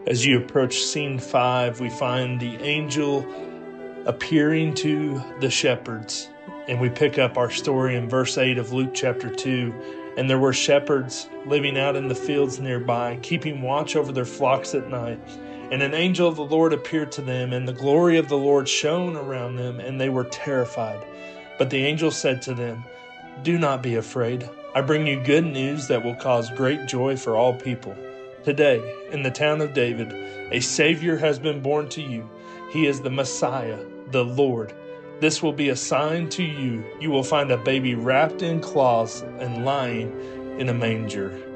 As you approach scene 5, we find the angel appearing to the shepherds. And we pick up our story in verse 8 of Luke chapter 2. And there were shepherds living out in the fields nearby, keeping watch over their flocks at night. And an angel of the Lord appeared to them, and the glory of the Lord shone around them, and they were terrified. But the angel said to them, "Do not be afraid. I bring you good news that will cause great joy for all people. Today, in the town of David, a Savior has been born to you. He is the Messiah, the Lord. This will be a sign to you. You will find a baby wrapped in cloths and lying in a manger."